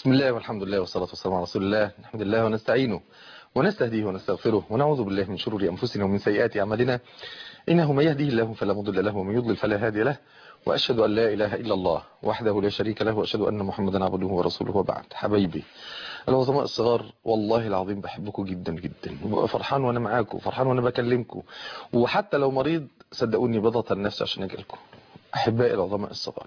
بسم الله والحمد لله والصلاة والسلام على رسول الله. نحمد الله ونستعينه ونستهديه ونستغفره ونعوذ بالله من شرور أنفسنا ومن سيئات أعمالنا. إنه من يهديه الله فلا مضل له ومن يضلل فلا هادي له، وأشهد أن لا إله إلا الله وحده لا شريك له، وأشهد أن محمدا عبده ورسوله. وبعد، حبايبي العظماء الصغار، والله العظيم بحبكم جدا جدا، وببقى فرحان وأنا معاكم، فرحان وأنا بكلمكم، وحتى لو مريض صدقوني بضغط على نفسي عشان أجي لكم. أحبائي العظماء الصغار،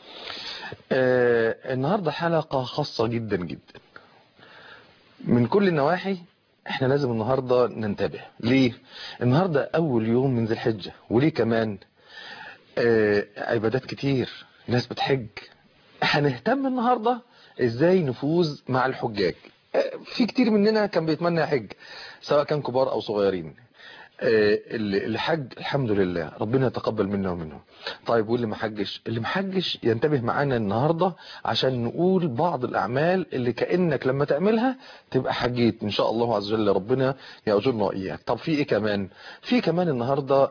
النهاردة حلقة خاصة جدا جدا من كل النواحي. احنا لازم النهاردة ننتبه. ليه؟ النهاردة اول يوم من ذي الحجة، وليه كمان عبادات كتير، ناس بتحج. هنهتم النهاردة ازاي نفوز مع الحجاج. في كتير مننا كان بيتمنى يحج، سواء كان كبار او صغيرين. اللي حج الحمد لله ربنا يتقبل منا ومنهم. طيب واللي ما حجش؟ اللي ما حجش ينتبه معانا النهارده عشان نقول بعض الاعمال اللي كأنك لما تعملها تبقى حجيت ان شاء الله عز وجل، ربنا يأجرنا واياك. طب في ايه كمان؟ في كمان النهارده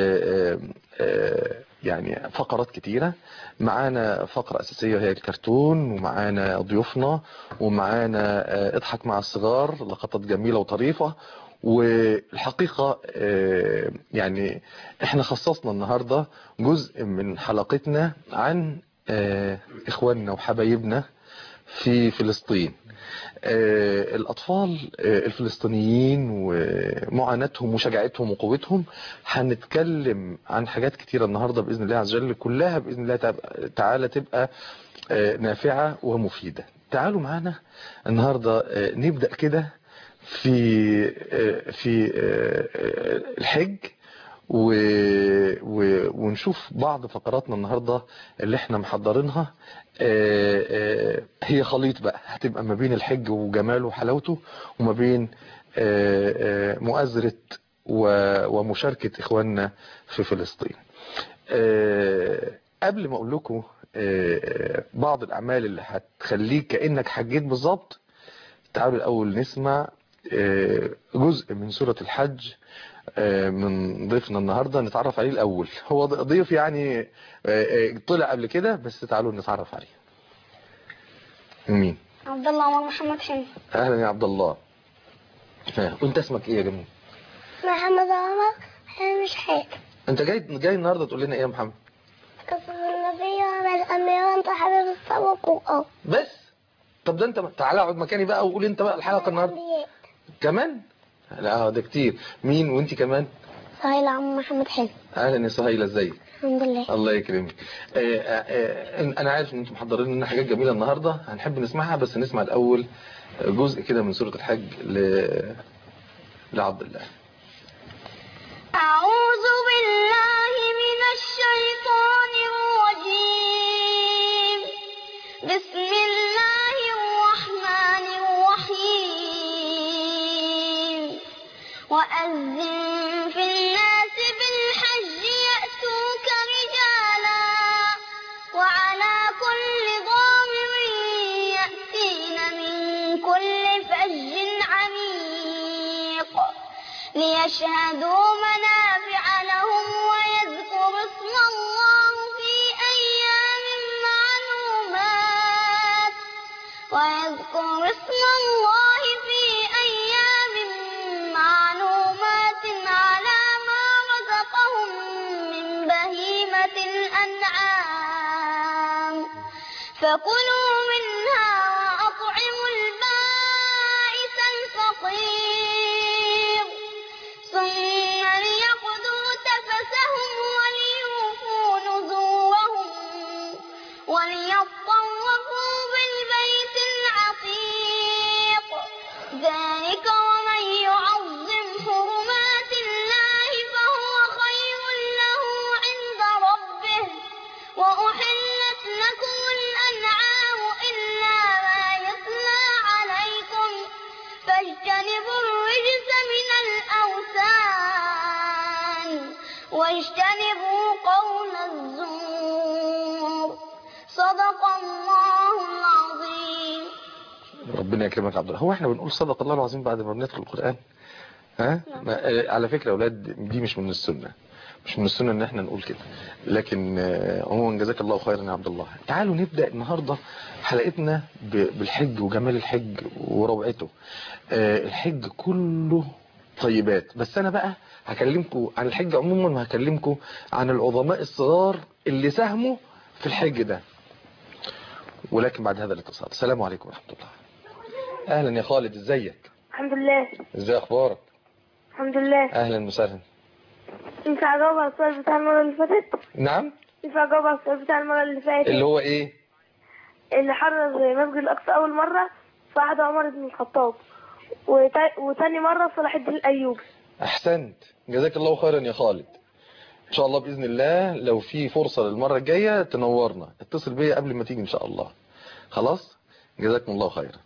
يعني فقرات كتيرة. معانا فقرة أساسية هي الكرتون، ومعانا ضيوفنا، ومعانا اضحك مع الصغار، لقطات جميلة وطريفة. والحقيقة يعني احنا خصصنا النهاردة جزء من حلقتنا عن اخواننا وحبايبنا في فلسطين، الأطفال الفلسطينيين ومعاناتهم وشجاعتهم وقوتهم. هنتكلم عن حاجات كتيرة النهاردة بإذن الله عز وجل، كلها بإذن الله تعالى تبقى نافعة ومفيدة. تعالوا معنا النهاردة نبدأ كده في الحج، ونشوف بعض فقراتنا النهاردة اللي احنا محضرينها. هي خليط بقى، هتبقى ما بين الحج وجماله وحلاوته، وما بين مؤازرة ومشاركة إخواننا في فلسطين. قبل ما أقول لكم بعض الأعمال اللي هتخليك كأنك حجيت بالظبط، تعالوا الأول نسمع جزء من سورة الحج من ضيفنا النهاردة. نتعرف عليه الأول، هو ضيف يعني طلع قبل كده، بس تعالوا نتعرف عليه. مين؟ عبد الله عمر محمد حلمي. أهلا يا عبد الله. وانت اسمك ايه يا جميل؟ محمد عمر حلمي شحات. انت جاي النهاردة تقول لنا ايه يا محمد؟ قصص النبي وعمل الأنبياء وانت حبيب السبق والقرآن. بس طب ده انت تعالى اقعد مكاني بقى وقول انت بقى الحلقة النهاردة كمان. لا ده كتير. مين وانت كمان؟ سهيلة عم محمد حلمي. اهلا يا سهيلة، ازيك؟ الحمد لله. الله يكرمك. انا عارف ان انتم محضرين لنا حاجات جميلة النهاردة هنحب نسمعها، بس نسمع الاول جزء كده من سورة الحج لعبد الله. أعوذ بالله من الشيطان الرجيم. بسم الله الرحمن الرحيم. وأذن في الناس بالحج يأتوك رجالا وعلى كل ضامر يأتين من كل فج عميق ليشهدوا منافع لهم ويذكروا اسم الله في أيام معلومات على ما رزقهم من بهيمة الأنعام فكلوا منها وأطعموا البائس الفقير ثم ليقضوا تفثهم وليوفوا نذورهم وليطوفوا بالبيت العتيق. ذلك ومن يعظم حرمات الله فهو خير له عند ربه. وأحلت لكم الأنعام إلا ما يتلى عليكم فاجتنبوا الرجس من الأوثان واجتنبوا قول الزور. صدق الله العظيم. ربنا يكرمك يا عبد الله. هو احنا بنقول صدق الله العظيم بعد ما بندخل القرآن؟ ها؟ على فكرة يا اولاد دي مش من السنة، مش من السنة ان احنا نقول كده، لكن عموما جزاك الله خيرا يا عبد الله. تعالوا نبدأ النهاردة حلقتنا بالحج وجمال الحج وروعته. الحج كله طيبات، بس انا بقى هكلمكم عن الحج عموما، وهكلمكم عن العظماء الصغار اللي ساهموا في الحج ده. ولكن بعد هذا الاتصال، السلام عليكم ورحمة الله. اهلا يا خالد، ازيك؟ الحمد لله. ازاي اخبارك؟ الحمد لله. اهلا وسهلا. ينفع اجاوب على السؤال بتاع المرة اللي فاتت؟ نعم. ينفع اجاوب على السؤال بتاع المرة اللي فاتت؟ اللي هو ايه؟ اللي حرر مسجد الاقصى اول مرة في عهد عمر بن الخطاب، وتاني مرة صلاح الدين الايوبي. احسنت، جزاك الله خيرا يا خالد. ان شاء الله باذن الله لو في فرصه للمره الجايه تنورنا، اتصل بيا قبل ما تيجي ان شاء الله. خلاص، جزاكم الله خيرا.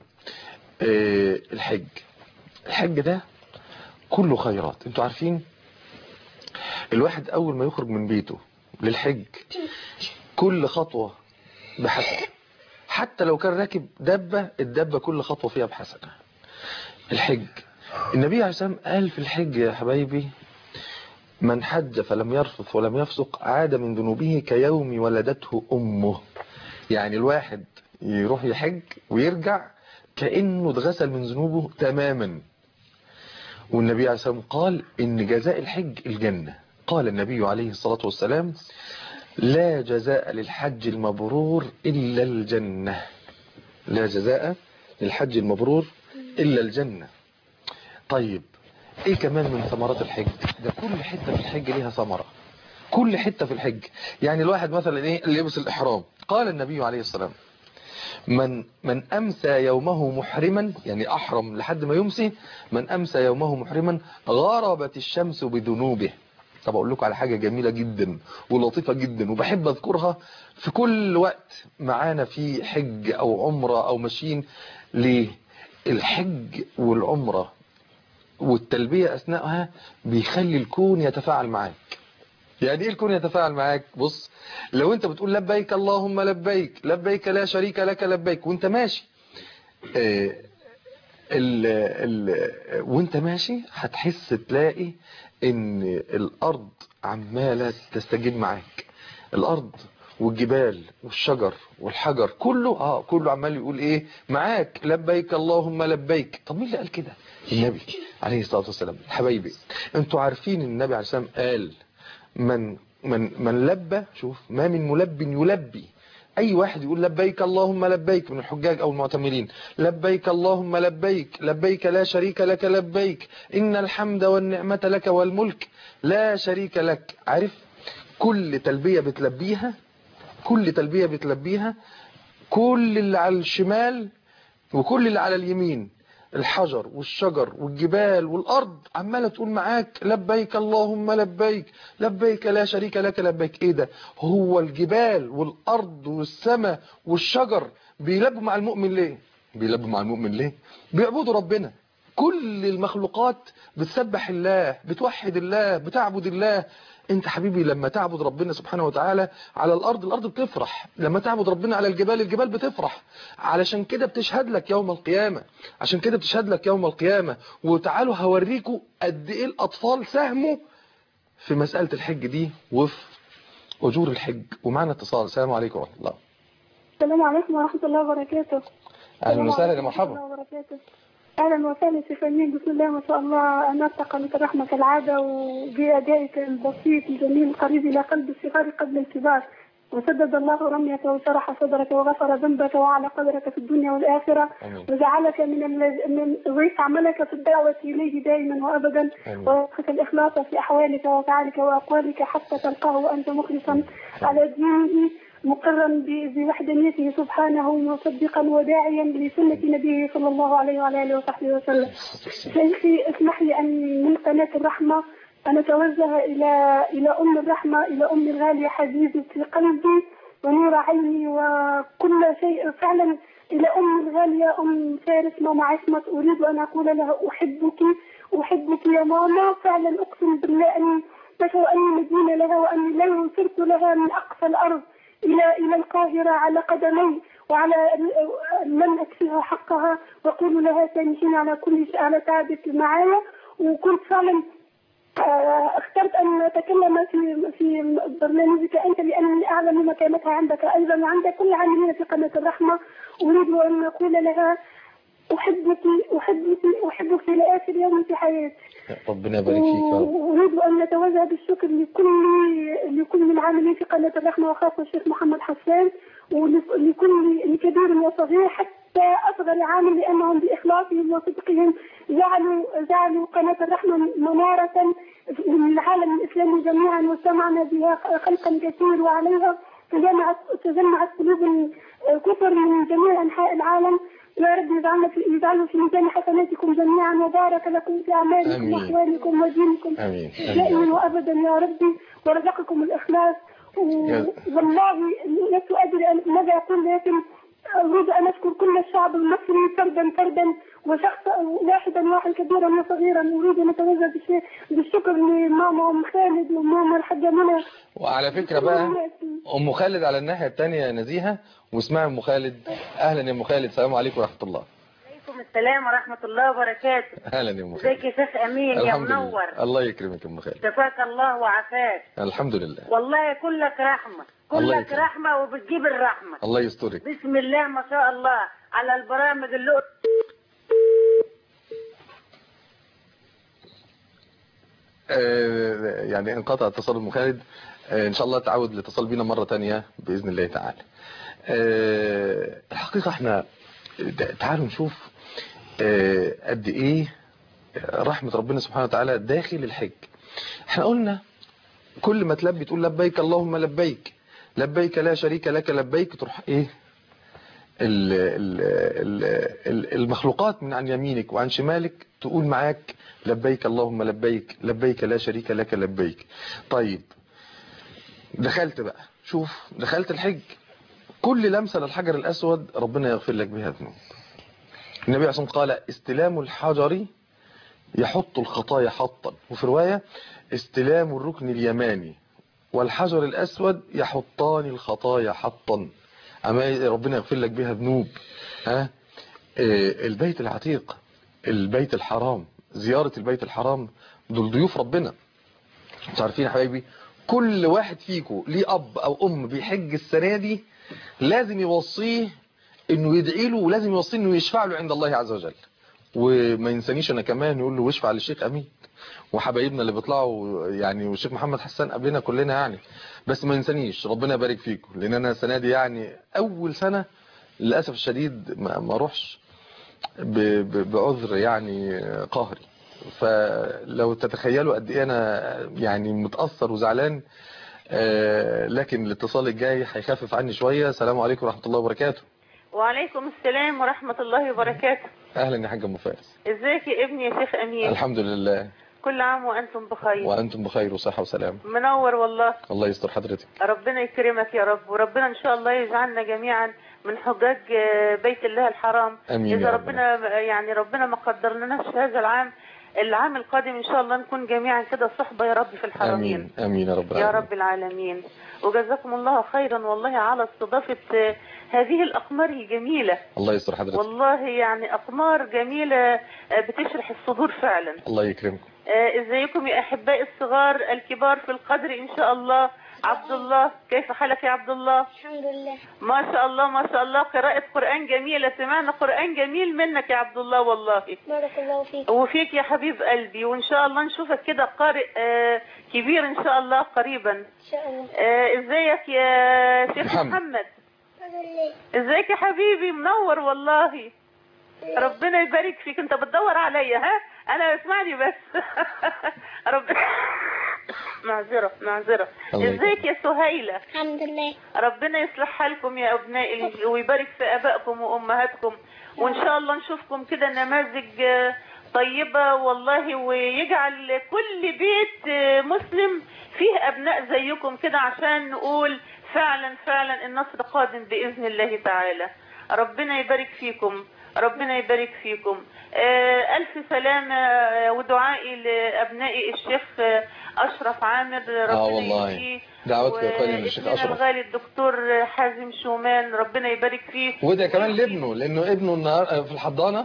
الحج ده كله خيرات. انتوا عارفين الواحد اول ما يخرج من بيته للحج كل خطوه بحسنه، حتى لو كان راكب الدبه كل خطوه فيها بحسنه. الحج، النبي عليه الصلاه والسلام قال في الحج يا حبايبي: من حج فلم يرفث ولم يفسق عاد من ذنوبه كيوم ولدته أمه. يعني الواحد يروح يحج ويرجع كأنه اتغسل من ذنوبه تماما. والنبي عليه الصلاة والسلام قال إن جزاء الحج الجنة. قال النبي عليه الصلاة والسلام: لا جزاء للحج المبرور إلا الجنة. لا جزاء للحج المبرور إلا الجنة. طيب ايه كمان من ثمرات الحج؟ ده كل حتة في الحج ليها ثمرة، كل حتة في الحج. يعني الواحد مثلا ايه اللي يلبس الإحرام، قال النبي عليه السلام: من أمسى يومه محرما، يعني أحرم لحد ما يمسي، من أمسى يومه محرما غربت الشمس بذنوبه. طب أقول لكم على حاجة جميلة جدا ولطيفة جدا وبحب أذكرها في كل وقت معانا في حج أو عمرة أو ماشيين. ليه؟ الحج والعمرة والتلبية أثناءها بيخلي الكون يتفاعل معاك. يعني ايه الكون يتفاعل معاك؟ بص، لو انت بتقول لبيك اللهم لبيك، لبيك لا شريك لك لبيك، وانت ماشي وانت ماشي هتحس تلاقي ان الارض عمالة تستجيب معاك. الارض والجبال والشجر والحجر كله عمال يقول ايه معاك؟ لبيك اللهم لبيك. طب مين اللي قال كده؟ النبي عليه الصلاة والسلام. حبايبي، انتوا عارفين النبي عليه الصلاة والسلام قال: من لبى، شوف، ما من ملب يلبي. اي واحد يقول لبيك اللهم لبيك من الحجاج او المعتمرين: لبيك اللهم لبيك، لبيك لا شريك لك لبيك، ان الحمد والنعمة لك والملك لا شريك لك. عارف، كل تلبية بتلبيها، كل تلبية بتلبيها، كل اللي على الشمال وكل اللي على اليمين، الحجر والشجر والجبال والأرض عمالة تقول معاك لبيك اللهم لبيك، لبيك لا شريك لك لبيك. ايه ده؟ هو الجبال والأرض والسماء والشجر بيلبوا مع المؤمن ليه؟ بيلبوا مع المؤمن ليه؟ بيعبدوا ربنا. كل المخلوقات بتسبح الله، بتوحد الله، بتعبد الله. انت حبيبي لما تعبد ربنا سبحانه وتعالى على الارض بتفرح، لما تعبد ربنا على الجبال بتفرح. علشان كده بتشهد لك يوم القيامة، عشان كده بتشهد لك يوم القيامة. وتعالوا هوريكم قد ايه الاطفال ساهموا في مسألة الحج دي وفي اجور الحج. ومعنا اتصال. السلام عليكم ورحمة الله. السلام عليكم ورحمة الله وبركاته. اهلا وسهلا يا مرحبا. اهلا وسهلا في فنين. بسم الله ما شاء الله، انا اتقنت الرحمه كالعاده، وبادائك البسيط الجميل القريب الى قلب الصغار قبل الكبار، وسدد الله رميك وشرح صدرك وغفر ذنبك وعلى قدرك في الدنيا والاخره. آمين. وجعلك من ضيف عملك في الدعوه اليه دائما وابدا، ووفقك الاخلاص في احوالك وافعالك واقوالك حتى تلقاه وانت مخلصا على دينه، مقرا بوحدانيته سبحانه، مصدقا وداعيا لسنة نبيه صلى الله عليه وعلى آله وصحبه وسلم. شيخي اسمح لي أن من قناة الرحمة أن أتوجه إلى أم الرحمة، إلى أم الغالية حبيبة قلبي ونور عيني وكل شيء، فعلا إلى أم الغالية أم فارس ماما عصمت. أريد أن أقول لها أحبك يا ماما، فعلا أقسم بالله أني نشأ أني مدينة لها، وأني لو سرت لها من أقصى الأرض إلى القاهرة على قدمي، وعلى من أكفيها حقها وأقول لها سامحيني على كل شيء، على تعبك معايا. وكنت فعلا اخترت أن أتكلم في برنامجك أنت لأنني أعلم مكانتها عندك أيضا وعند كل عاملين في قناة الرحمة. أريد أن أقول لها أحبك لآخر يوم في حياتي. ربنا يبارك فيك. أريد أن نتوجه بالشكر لكل العاملين في قناة الرحمة وخاصة الشيخ محمد حسان ولكل كبير وصغير حتى أصغر عامل لأنهم بإخلاصهم وصدقهم جعلوا قناة الرحمة منارة للعالم الإسلامي جميعا واستمعنا بها خلقا كثير وعليها تجمعت قلوب كثر من جميع أنحاء العالم. يا رب يجعله في ميزان حسناتكم جميعا وبارك لكم في أعمالكم وأحوالكم ودينكم دائما وأبدا يا ربي ورزقكم الإخلاص. والله لست أدري ماذا أقول لكن أريد أن أشكر كل الشعب المصري فردا وشخصا واحدا كبيرا وصغيرا. أريد أن أتوجه بالشكر لماما أم خالد وماما الحاجة منى. وعلى فكرة بقى أم خالد على الناحية الثانية نزيهة واسمها أم خالد. أهلا يا أم خالد. السلام عليكم ورحمة الله. عليكم السلام ورحمة الله وبركاته. أهلا يا أم خالد. ازيك يا شيخ أمين يا منور. الله يكرمك يا أم خالد. شفاك الله وعافاك. الحمد لله. والله كلك رحمة كلك رحمة وبتجيب الرحمة. الله يسترك. بسم الله ما شاء الله على البرامج اللي يعني انقطع اتصال أم خالد. إن شاء الله تعود الاتصال بينا مرة تانية بإذن الله تعالى. الحقيقة احنا تعالوا نشوف قد ايه رحمة ربنا سبحانه وتعالى داخل الحج. احنا قلنا كل ما تلبي تقول لبيك اللهم لبيك لبيك لا شريك لك لبيك تروح ايه المخلوقات من عن يمينك وعن شمالك تقول معاك لبيك اللهم لبيك لبيك لا شريك لك لبيك. طيب دخلت بقى شوف دخلت الحج كل لمسة للحجر الأسود ربنا يغفر لك بها ذنوب. النبي عليه الصلاة والسلام قال استلام الحجر يحط الخطايا حطا. وفي رواية استلام الركن اليماني والحجر الأسود يحطان الخطايا حطا. أما ربنا يغفر لك بها ذنوب. البيت العتيق البيت الحرام زيارة البيت الحرام دول ضيوف ربنا. انتوا عارفين يا حبايبي كل واحد فيكم ليه أب أو أم بيحج السنة دي لازم يوصيه انه يدعي له ولازم يوصيه انه يشفع له عند الله عز وجل. وما ينسانيش انا كمان يقول له واشفع للشيخ امين وحبايبنا اللي بيطلعوا يعني والشيخ محمد حسان قبلنا كلنا يعني. بس ما ينسانيش ربنا يبارك فيكم لان انا السنه دي يعني اول سنه للاسف الشديد ما اروحش بعذر يعني قهري. فلو تتخيلوا قد ايه انا يعني متاثر وزعلان. لكن الاتصال الجاي هيخفف عني شويه. السلام عليكم ورحمه الله وبركاته. وعليكم السلام ورحمة الله وبركاته. اهلا يا حاج ام فارس. ازيك يا ابني يا شيخ امين؟ الحمد لله. كل عام وانتم بخير. وانتم بخير وصحه وسلام. منور والله. الله يستر حضرتك. ربنا يكرمك يا رب وربنا ان شاء الله يجعلنا جميعا من حجاج بيت الله الحرام. امين. اذا ربنا ما قدر لناش هذا العام القادم ان شاء الله نكون جميعا كده صحبه يا رب في الحرمين. امين امين يا رب العالمين. يا رب العالمين. وجزاكم الله خيرا والله على استضافه هذه الاقمار الجميله. الله يستر حضرتك. والله يعني اقمار جميله بتشرح الصدور فعلا. الله يكرمكم. ازيكم يا احبائي الصغار الكبار في القدر ان شاء الله. عبد الله كيف حالك يا عبد الله؟ الحمد لله. ما شاء الله ما شاء الله قراءة قرآن جميلة. سمعنا قرآن جميل منك يا عبد الله والله. بارك الله فيك. وفيك يا حبيب قلبي وان شاء الله نشوفك كده قارئ كبير ان شاء الله قريبا ان شاء الله. ازيك يا شيخ محمد؟ الحمد لله. ازيك يا حبيبي منور والله. ربنا يبارك فيك. انت بتدور عليا ها؟ انا اسمعني بس. ربنا معذرة. ازيك يا سهيلة؟ الحمد لله. ربنا يصلح حالكم يا ابنائي ويبارك في ابائكم وامهاتكم وان شاء الله نشوفكم كده نماذج طيبة والله ويجعل كل بيت مسلم فيه ابناء زيكم كده عشان نقول فعلا النصر قادم باذن الله تعالى. ربنا يبارك فيكم ربنا يبارك فيكم. ألف سلامة ودعائي لأبنائي الشيخ أشرف عامر، ربنا والله يهديه، دعوتك يا اخواني للشيخ وابننا اشرف، الغالي الدكتور حازم شومان ربنا يبارك فيه، وده كمان لابنه، لانه ابنه النهار في الحضانه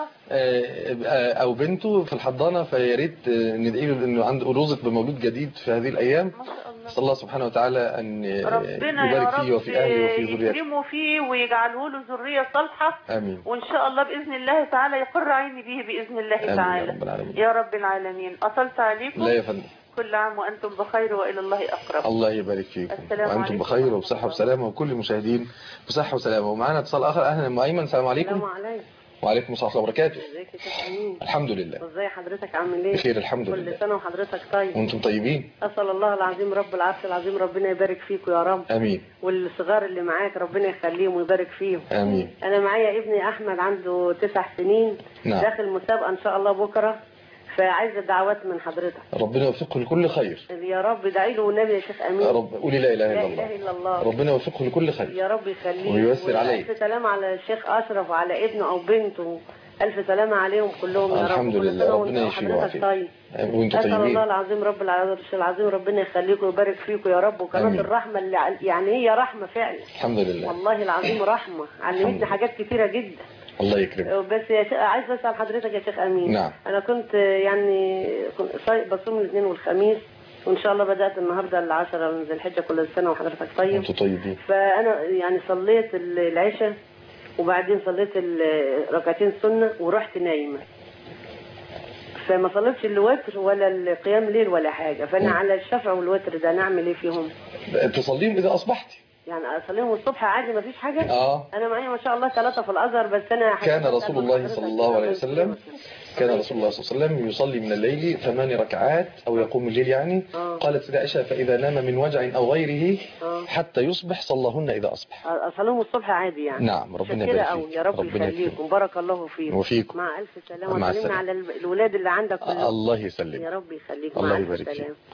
او بنته في الحضانه، فيا ريت ندعي له انه عنده رزق بمولود جديد في هذه الايام. ما شاء الله. نسال الله سبحانه وتعالى ان ربنا يا يبارك رب فيه وفي اهله وفي ذريته. يكرمه فيه ويجعله له ذريه صالحه. امين. وان شاء الله باذن الله تعالى يقر عيني به باذن الله آمين تعالى. يا رب العالمين. يا رب العالمين. اصلت عليكم. لا يا فندم. كل عام وانتم بخير والى الله اقرب. الله يبارك فيكم السلام وانتم عليكم بخير ورحمة وبصحه الله. وسلامه، وكل المشاهدين بصحه وسلامه. ومعانا اتصال اخر. اهلا ام ايمن، السلام عليكم. السلام عليكم. وعليكم السلام ورحمه الله وبركاته. ازيك يا شيخ امين؟ الحمد لله. ازي حضرتك عامل ايه؟ بخير الحمد كل لله. سنه وحضرتك طيب. وانتم طيبين. اسال الله العظيم رب العرش العظيم ربنا يبارك فيكم يا رب. امين. والصغار اللي معاك ربنا يخليهم ويبارك فيهم. امين. انا معايا ابني احمد عنده 9 سنين. نعم. داخل مسابقه ان شاء الله بكره، فعايزه دعوات من حضرتك. ربنا يوفقه لكل خير. يا رب ادعي له والنبي يا شيخ امين. يا رب قولي لا اله لا الا الله. اله الا الله. ربنا يوفقه لكل خير. يا رب يخليه وييسر عليه. الف سلام على الشيخ اشرف وعلى ابنه او بنته، الف سلامه عليهم كلهم يا رب. الحمد لله. ربنا يشفيه وحضرتك طيب. وانتم أسأل طيبين. الله العظيم رب العرش العظيم ربنا يخليكم ويبارك فيكم يا رب. وكمان آمين. الرحمة اللي يعني هي رحمة فعلا. الحمد لله. والله العظيم رحمة، علمتني حاجات كتيرة جدا. الله يكرمك. بس عايز أسأل حضرتك يا شيخ أمين. نعم. أنا كنت يعني بصوم الاثنين والخميس، وإن شاء الله بدأت النهاردة 10 من ذي الحجة. كل سنة وحضرتك طيب. انتم طيبين. فأنا يعني صليت العشاء وبعدين صليت ركعتين سنة ورحت نايمة، فما صليتش الوتر ولا القيام ليل ولا حاجة. فأنا على الشفع والوتر ده نعمل إيه فيهم؟ تصليهم اذا اصبحتي. يعني أصليهم الصبح عادي ما فيش حاجة؟ أنا معايا ما شاء الله 3 في الأزهر. بس أنا كان رسول الله صلى الله عليه وسلم يصلي من الليل 8 ركعات أو يقوم الليل يعني. قالت سيدة عائشة فإذا نام من وجع أو غيره حتى يصبح صلىهن إذا أصبح. أصليهم الصبح عادي يعني. نعم. ربنا يبارك فيك. يا رب يخليكم. بارك الله فيكم. وفيكم. مع ألف سلامة. وسلمنا على الولاد اللي عندك كلهم. الله يسلمك. يا رب يخليك. الله مع يبارك ألف فيك.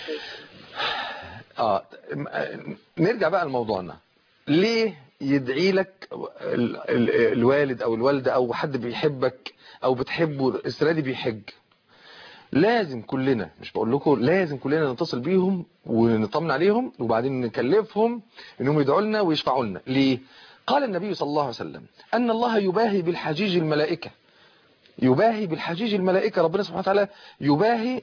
سلامة. نرجع بقى لموضوعنا. ليه يدعي لك الوالد أو الوالدة أو حد بيحبك أو بتحبه السنة دي بيحج؟ لازم كلنا، مش بقول لكم، لازم كلنا نتصل بيهم ونطمن عليهم وبعدين نكلفهم انهم يدعوا لنا ويشفعوا لنا. ليه؟ قال النبي صلى الله عليه وسلم ان الله يباهي بالحجيج الملائكة. يباهي بالحجيج الملائكة. ربنا سبحانه وتعالى يباهي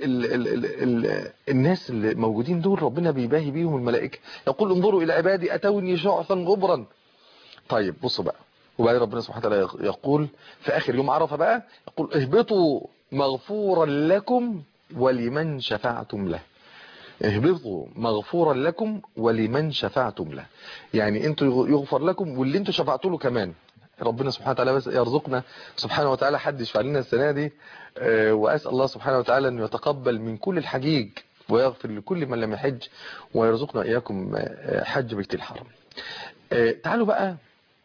الناس اللي موجودين دول، ربنا بيباهي بيهم الملائكة. يقول انظروا إلى عبادي أتوني شعثا غبرا. طيب بصوا بقى. وبعدين ربنا سبحانه وتعالى يقول في آخر يوم عرفة بقى، يقول اهبطوا مغفورا لكم ولمن شفعتم له. اهبطوا مغفورا لكم ولمن شفعتم له. يعني انتوا يغفر لكم واللي انتوا شفعتوا له كمان. ربنا سبحانه وتعالى بس يرزقنا سبحانه وتعالى حد يشفع لنا السنة دي. وأسأل الله سبحانه وتعالى أن يتقبل من كل الحجيج ويغفر لكل من لم يحج ويرزقنا إياكم حج بيت الحرم. تعالوا بقى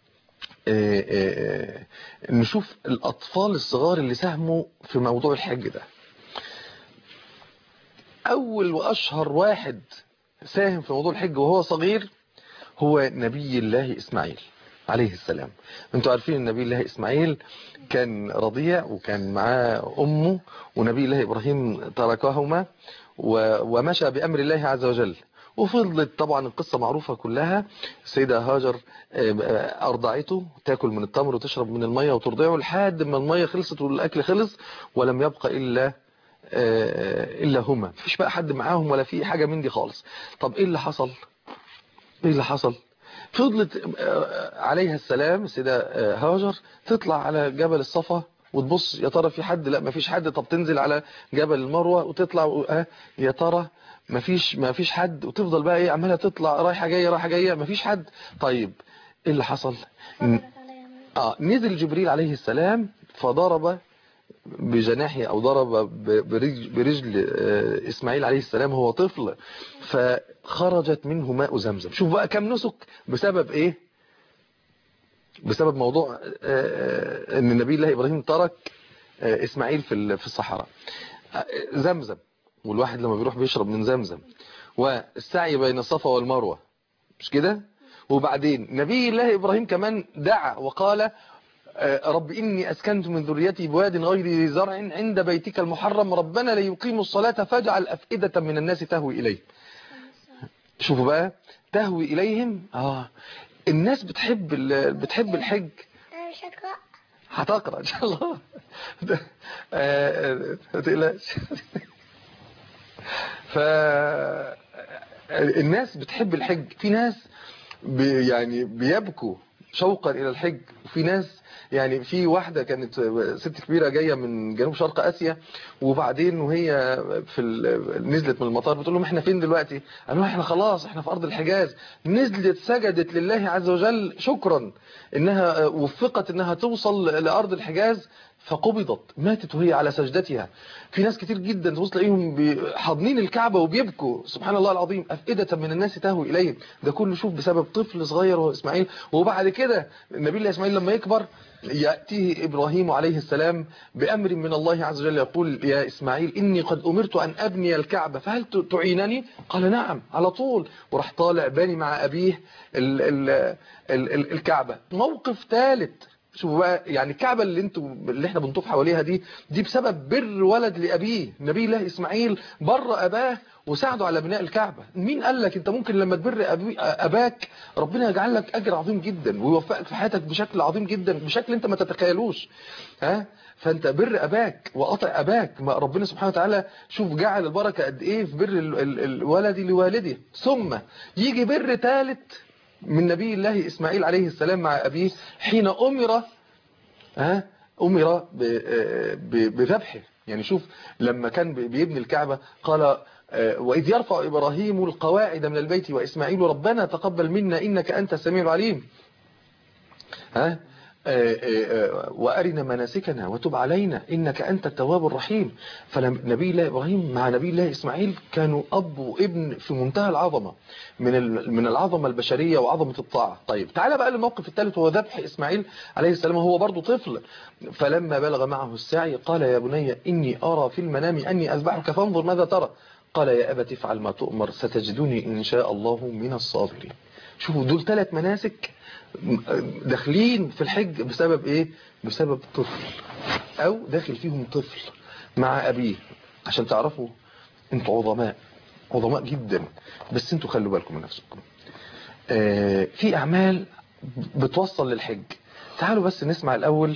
نشوف الأطفال الصغار اللي ساهموا في موضوع الحج ده. أول وأشهر واحد ساهم في موضوع الحج وهو صغير هو نبي الله إسماعيل عليه السلام. انتوا عارفين ان نبي الله إسماعيل كان رضيع وكان معاه أمه، ونبي الله إبراهيم تركهما ومشى بأمر الله عز وجل. وفضلت طبعا القصة معروفة كلها. السيدة هاجر أرضعته، تاكل من التمر وتشرب من المية وترضعه لحد ما المية خلصت والأكل خلص ولم يبقى إلا هما. مفيش بقى حد معاهم ولا في حاجة من دي خالص. طب إيه اللي حصل؟ إيه اللي حصل؟ فضلت عليها السلام السيدة هاجر تطلع على جبل الصفا وتبص يا ترى في حد، لا مفيش حد. طب تنزل على جبل المروة وتطلع يا ترى مفيش حد. وتفضل بقى ايه عمالة تطلع رايحة جاية مفيش حد. طيب ايه اللي حصل؟ نزل جبريل عليه السلام فضرب بجناحه او ضرب برجل اسماعيل عليه السلام هو طفل فخرجت منه ماء زمزم. شوف بقى كم نسك بسبب ايه؟ بسبب موضوع ان النبي الله ابراهيم ترك اسماعيل في الصحراء. زمزم، والواحد لما بيروح بيشرب من زمزم، والسعي بين الصفا والمروة، مش كده؟ وبعدين نبي الله ابراهيم كمان دعا وقال رب إني أسكنت من ذريتي بواد غير ذي زرع عند بيتك المحرم ربنا ليقيموا الصلاة فاجعل أفئدة من الناس تهوي إليه. شوفوا بقى تهوي إليهم. الناس بتحب الحج. مش هقرأ. هتقرأ إن شاء الله. ما تقلقش. فالناس بتحب الحج. في ناس يعني بيبكوا شوقا إلى الحج، وفي ناس يعني في واحدة كانت ست كبيرة جاية من جنوب شرق آسيا، وبعدين وهي نزلت من المطار بتقول لهم احنا فين دلوقتي؟ قالوا احنا خلاص احنا في أرض الحجاز. نزلت سجدت لله عز وجل شكرا انها وفقت انها توصل لأرض الحجاز، فقبضت ماتت وهي على سجدتها. في ناس كتير جدا توصل إليهم حاضنين الكعبة وبيبكوا سبحان الله العظيم. أفئدة من الناس تهوي إليهم. ده كله شوف بسبب طفل صغير وهو إسماعيل. وبعد كده النبي الله إسماعيل لما يكبر يأتيه إبراهيم عليه السلام بأمر من الله عز وجل يقول يا إسماعيل إني قد أمرت أن أبني الكعبة فهل تعينني؟ قال نعم على طول، وراح طالع باني مع أبيه الكعبة. موقف ثالث شوفوا بقى يعني الكعبة اللي احنا بنطوف حواليها دي بسبب بر ولد لأبيه. نبي الله إسماعيل بر أباه وساعده على بناء الكعبة. مين قال لك انت ممكن لما تبر أباك ربنا يجعل لك أجر عظيم جدا ويوفقك في حياتك بشكل عظيم جدا بشكل انت ما تتخيلوش. فانت بر أباك وقطع أباك. ما ربنا سبحانه وتعالى شوف جعل البركة قد ايه في بر الولد لوالده. ثم يجي بر ثالث من نبي الله إسماعيل عليه السلام مع أبيه حين أمر بذبحه. يعني شوف لما كان بيبني الكعبة قال وإذ يرفع إبراهيم القواعد من البيت وإسماعيل ربنا تقبل منا إنك أنت السميع العليم. وأرنا مناسكنا وتب علينا إنك أنت التواب الرحيم. فنبي الله إبراهيم مع نبي الله إسماعيل كانوا أب وابن في منتهى العظمة من العظمة البشرية وعظمة الطاعة. طيب تعال بقى للموقف الثالث وهو ذبح إسماعيل عليه السلام وهو برضو طفل. فلما بلغ معه السعي قال يا بني إني أرى في المنام أني أذبحك فانظر ماذا ترى. قال يا أبت افعل ما تؤمر ستجدني إن شاء الله من الصابرين. شوفوا دول 3 مناسك داخلين في الحج بسبب ايه؟ بسبب طفل او داخل فيهم طفل مع ابيه. عشان تعرفوا انتوا عظماء جدا، بس انتوا خلوا بالكم من نفسكم. في اعمال بتوصل للحج. تعالوا بس نسمع الاول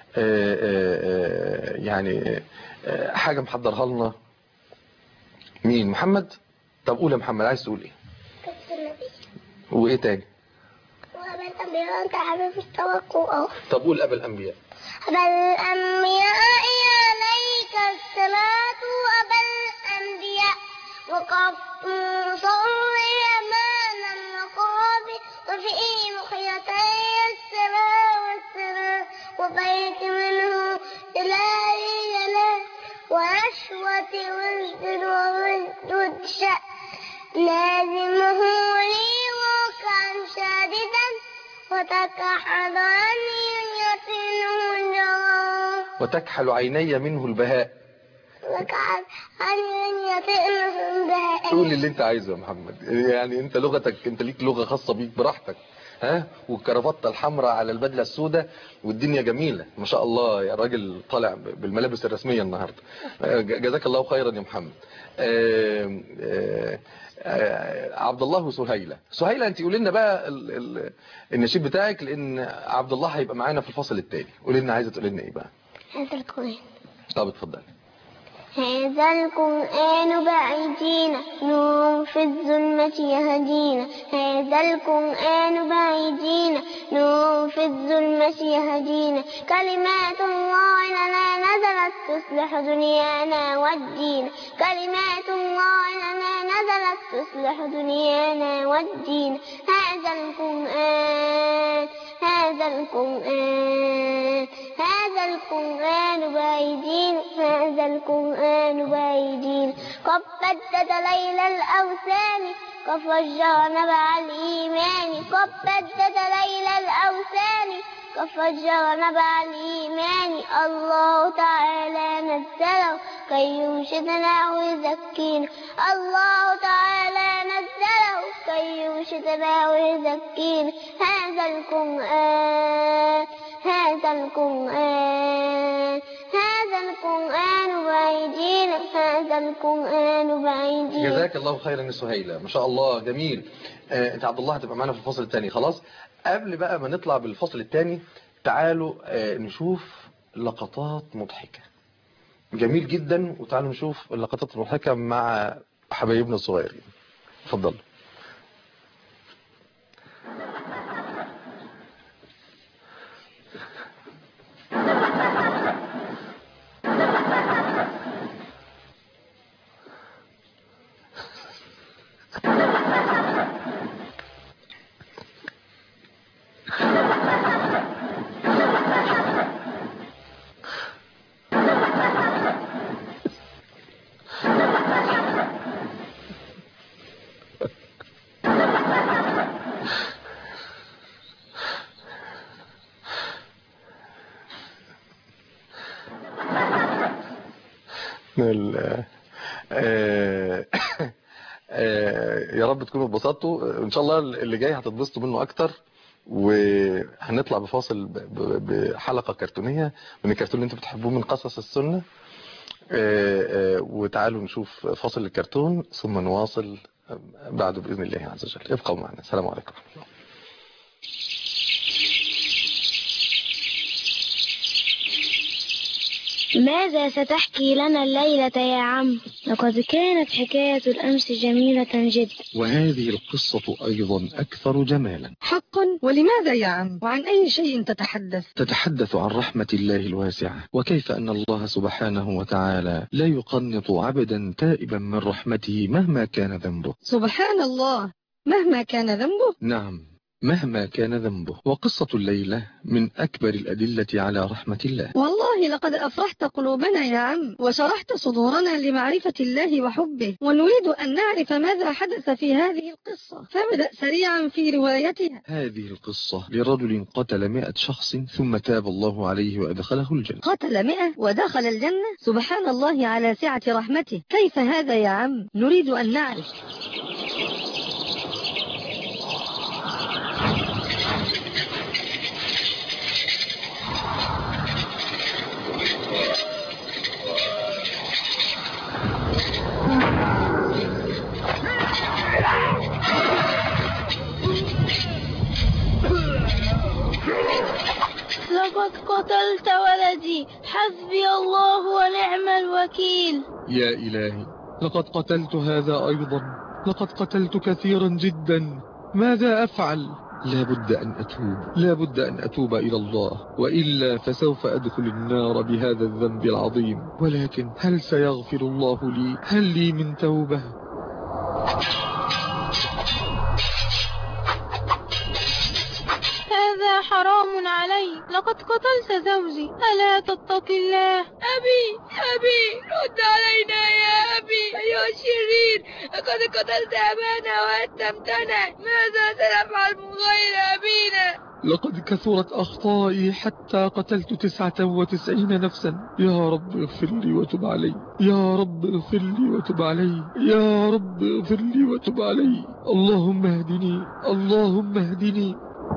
يعني حاجة محضرها لنا. مين؟ محمد؟ طب قول يا محمد عايز تقول ايه؟ وايه تاني؟ وأبا الأنبياء أنت حبيب التوقع. طب قول أبا الأنبياء. أبا الأنبياء عليك الصلاة وأبا الأنبياء وقف صلي أمان المقام وفي مخيتي السماء والسماء وبيت منه تلاهي جلال وعشوة وزد ووزد شأ لازمه لي وكان شاددا وتكحل عني يتنه الجواب وتكحل عيني منه البهاء. وتكحل عني يتنه البهاء. قول اللي انت عايزه يا محمد. يعني انت لغتك انت ليك لغة خاصة بيك براحتك. والكرافتة الحمراء على البدلة السوداء والدنيا جميلة ما شاء الله. يا راجل طالع بالملابس الرسمية النهاردة. جزاك الله خيرا يا محمد. عبد الله وسهيلة. سهيلة انت قولي لنا بقى النشيد بتاعك لان عبد الله هيبقى معانا في الفصل التالي. قولي لنا عايزة تقولي لنا ايه بقى؟ هذا القرآن. طب اتفضلي. هذا القرآن بعيدين نور في الظلمة يهدينا. هذا القرآن بعيدين نور في الظلمة يهدينا. كلمات الله لنا نزلت تصلح دنيانا والدين. كلمات الله لنا نزلت تصلح دنيانا والدين. هذا القرآن هذا القرآن هذا القرآن بعيدين هذا القرآن بعيدين. قد بدد ليل الأوثان قد فجر نبع الإيمان. قد بدد ليل الأوثان قد فجر نبع الإيمان. الله تعالى نزله كي يرشدنا ويزكينا. الله تعالى نزله كي يرشدنا ويزكينا. هذا القرآن هذا هذا القرآن بعيدين هذا القرآن بعيدين. جزاك الله خيرا يا سهيلة، ما شاء الله جميل. انت عبد الله هتبقى معانا في الفصل الثاني. خلاص قبل بقى ما نطلع بالفصل الثاني تعالوا نشوف لقطات مضحكة. جميل جدا، وتعالوا نشوف اللقطات المضحكة مع حبايبنا الصغيرين. اتفضل. يا رب تكونوا اتبسطتوا، ان شاء الله اللي جاي هتتبسطوا منه اكتر. وهنطلع بفاصل بحلقة كرتونية من الكرتون اللي انتوا بتحبوه من قصص السنة. وتعالوا نشوف فاصل الكرتون ثم نواصل بعده بإذن الله عز وجل. ابقوا معنا. السلام عليكم ورحمة الله. ماذا ستحكي لنا الليلة يا عم؟ لقد كانت حكاية الأمس جميلة جدا، وهذه القصة أيضا أكثر جمالا. حقا؟ ولماذا يا عم؟ وعن أي شيء تتحدث؟ تتحدث عن رحمة الله الواسعة، وكيف أن الله سبحانه وتعالى لا يقنط عبدا تائبا من رحمته مهما كان ذنبه. سبحان الله، مهما كان ذنبه؟ نعم، مهما كان ذنبه. وقصة الليلة من أكبر الأدلة على رحمة الله. والله لقد أفرحت قلوبنا يا عم، وشرحت صدورنا لمعرفة الله وحبه، ونريد أن نعرف ماذا حدث في هذه القصة، فابدأ سريعا في روايتها. هذه القصة لرجل قتل 100 شخص ثم تاب الله عليه وأدخله الجنة. قتل 100 ودخل الجنة؟ سبحان الله على سعة رحمته. كيف هذا يا عم؟ نريد أن نعرف. لقد قتلت ولدي، حسبي الله ونعم الوكيل. يا إلهي، لقد قتلت هذا أيضا، لقد قتلت كثيرا جدا، ماذا أفعل؟ لا بد أن أتوب إلى الله، وإلا فسوف أدخل النار بهذا الذنب العظيم. ولكن هل سيغفر الله لي؟ هل لي من توبة؟ هذا حرام علي، لقد قتلت زوجي، ألا تتقي الله؟ أبي رد علينا يا أبي، أيها الشرير، لقد قتلت أبانا وأنت امتنع، ماذا سنفعل من غير أبينا؟ لقد كثرت أخطائي حتى قتلت 99 نفسا. يا رب اغفر لي وتب علي، يا رب اغفر لي وتب علي، يا رب اغفر لي وتب علي. اللهم اهدني، اللهم اهدني.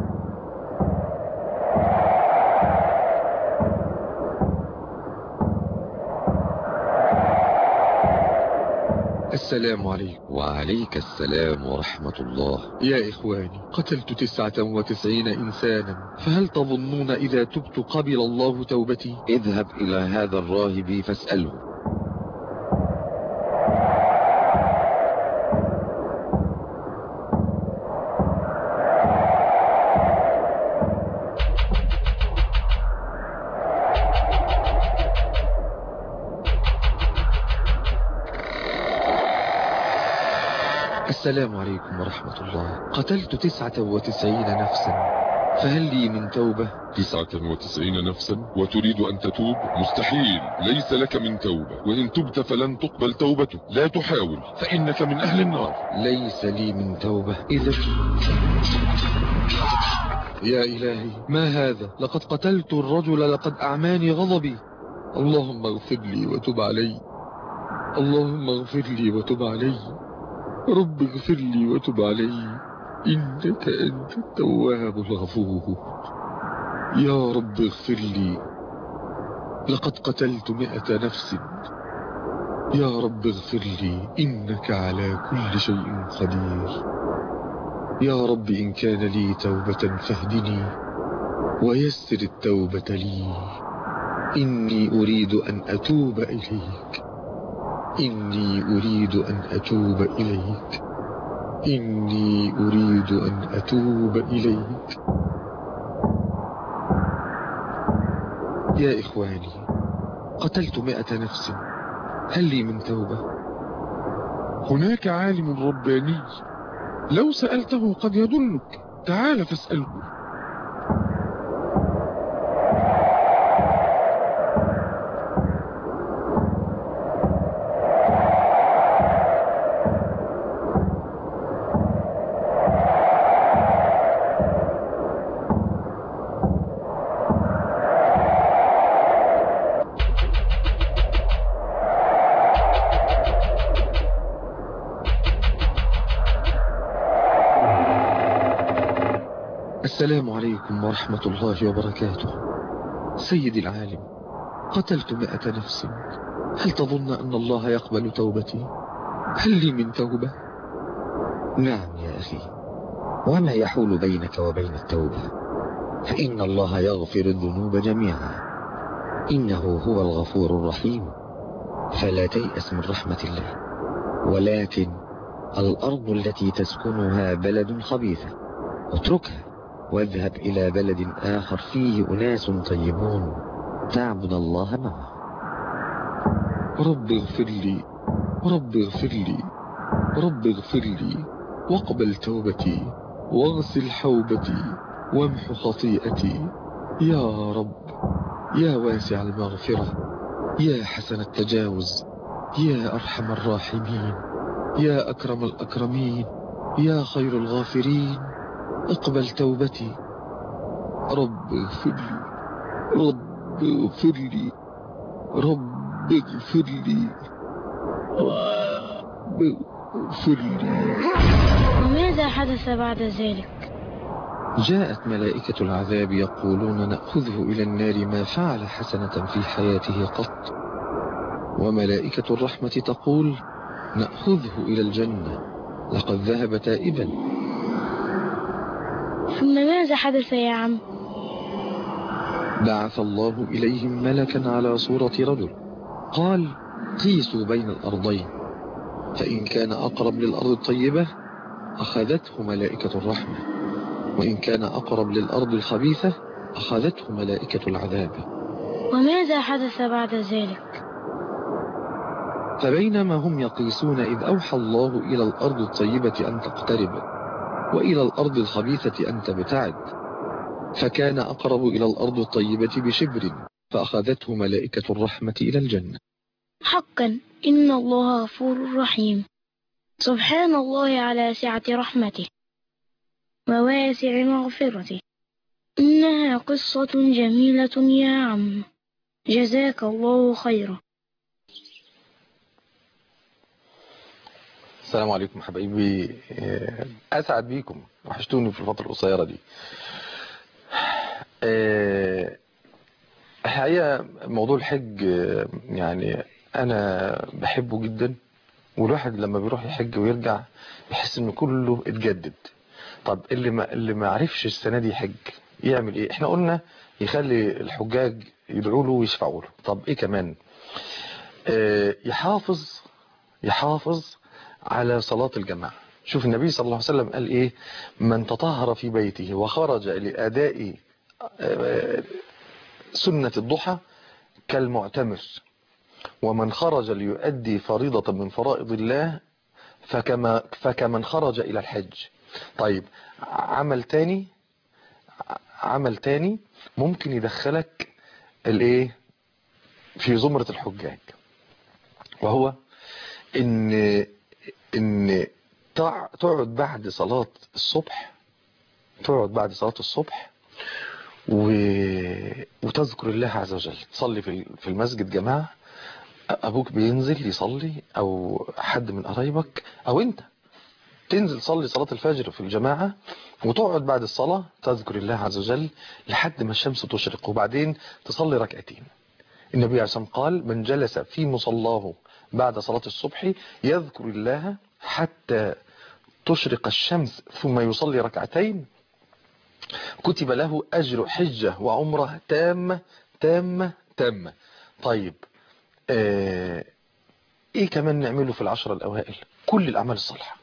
السلام عليكم. وعليك السلام ورحمة الله. يا إخواني، قتلت 99 إنسانا، فهل تظنون إذا تبت قبل الله توبتي؟ اذهب إلى هذا الراهب فاسأله. السلام عليكم ورحمة الله. قتلت 99 نفسا، فهل لي من توبة؟ 99 نفسا وتريد أن تتوب؟ مستحيل، ليس لك من توبة، وإن تبت فلن تقبل توبتك، لا تحاول فإنك من أهل النار. ليس لي من توبة إذا. يا إلهي، ما هذا؟ لقد قتلت الرجل، لقد أعماني غضبي. اللهم اغفر لي وتب علي، اللهم اغفر لي وتب علي، رب اغفر لي وتب علي، إنك أنت التواب الغفور. يا رب اغفر لي، لقد قتلت 100 نفس. يا رب اغفر لي، إنك على كل شيء قدير. يا رب إن كان لي توبة فاهدني ويسر التوبة لي. إني أريد أن أتوب إليك، إني أريد أن أتوب إليك، إني أريد أن أتوب إليك. يا إخواني، قتلت 100 نفس، هل لي من توبة؟ هناك عالم رباني لو سألته قد يدلك، تعال فاسأله. السلام عليكم ورحمة الله وبركاته. سيدي العالم، قتلت 100 نفس، هل تظن أن الله يقبل توبتي؟ هل لي من توبة؟ نعم يا أخي، وما يحول بينك وبين التوبة؟ فإن الله يغفر الذنوب جميعا، إنه هو الغفور الرحيم. فلا تيأس من رحمة الله، ولكن الأرض التي تسكنها بلد خبيثة، اتركها واذهب إلى بلد آخر فيه أناس طيبون تعبد الله معه. رب اغفر لي، رب اغفر لي، رب اغفر لي، واقبل توبتي، واغسل حوبتي، وامح خطيئتي. يا رب، يا واسع المغفرة، يا حسن التجاوز، يا أرحم الراحمين، يا أكرم الأكرمين، يا خير الغافرين، اقبل توبتي. رب اغفر لي، رب اغفر لي، رب اغفر لي، رب اغفر لي. وماذا حدث بعد ذلك؟ جاءت ملائكة العذاب يقولون نأخذه إلى النار ما فعل حسنة في حياته قط، وملائكة الرحمة تقول نأخذه إلى الجنة لقد ذهب تائبا. ثم ماذا حدث يا عم؟ بعث الله إليهم ملكا على صورة رجل، قال قيسوا بين الأرضين، فإن كان أقرب للأرض الطيبة أخذته ملائكة الرحمة، وإن كان أقرب للأرض الخبيثة أخذته ملائكة العذاب. وماذا حدث بعد ذلك؟ فبينما هم يقيسون إذ أوحى الله إلى الأرض الطيبة أن تقترب، وإلى الأرض الخبيثة أن تبتعد، فكان أقرب إلى الأرض الطيبة بشبر، فأخذته ملائكة الرحمة إلى الجنة. حقا إن الله غفور رحيم، سبحان الله على سعة رحمته وواسع مغفرته. إنها قصة جميلة يا عم، جزاك الله خيرا. السلام عليكم حبايبي، أسعد بيكم، وحشتوني في الفترة القصيرة دي. الحقيقة موضوع الحج يعني أنا بحبه جدا، والواحد لما بيروح يحج ويرجع يحس إنه كله اتجدد. طب اللي ما عرفش السنة دي يحج يعمل إيه؟ إحنا قلنا يخلي الحجاج يدعوا له ويشفعوا له. طب إيه كمان؟ يحافظ على صلاة الجماعة. شوف النبي صلى الله عليه وسلم قال إيه؟ من تطهر في بيته وخرج لأداء سنة الضحى كالمعتمر، ومن خرج ليؤدي فريضة من فرائض الله فكمن خرج إلى الحج. طيب عمل تاني ممكن يدخلك الايه في زمرة الحجاج، وهو ان تقعد بعد صلاة الصبح وتذكر الله عز وجل، تصلي في المسجد جماعة، ابوك بينزل يصلي او حد من قرايبك او انت تنزل تصلي صلاة الفجر في الجماعة وتقعد بعد الصلاة تذكر الله عز وجل لحد ما الشمس تشرق، وبعدين تصلي ركعتين. النبي عليه الصلاة والسلام قال من جلس في مصلاه بعد صلاة الصبح يذكر الله حتى تشرق الشمس ثم يصلي ركعتين كتب له أجر حجة وعمرة تامة تامة تامة. طيب ايه كمان نعمله في العشرة الأوائل؟ كل الأعمال الصالحة،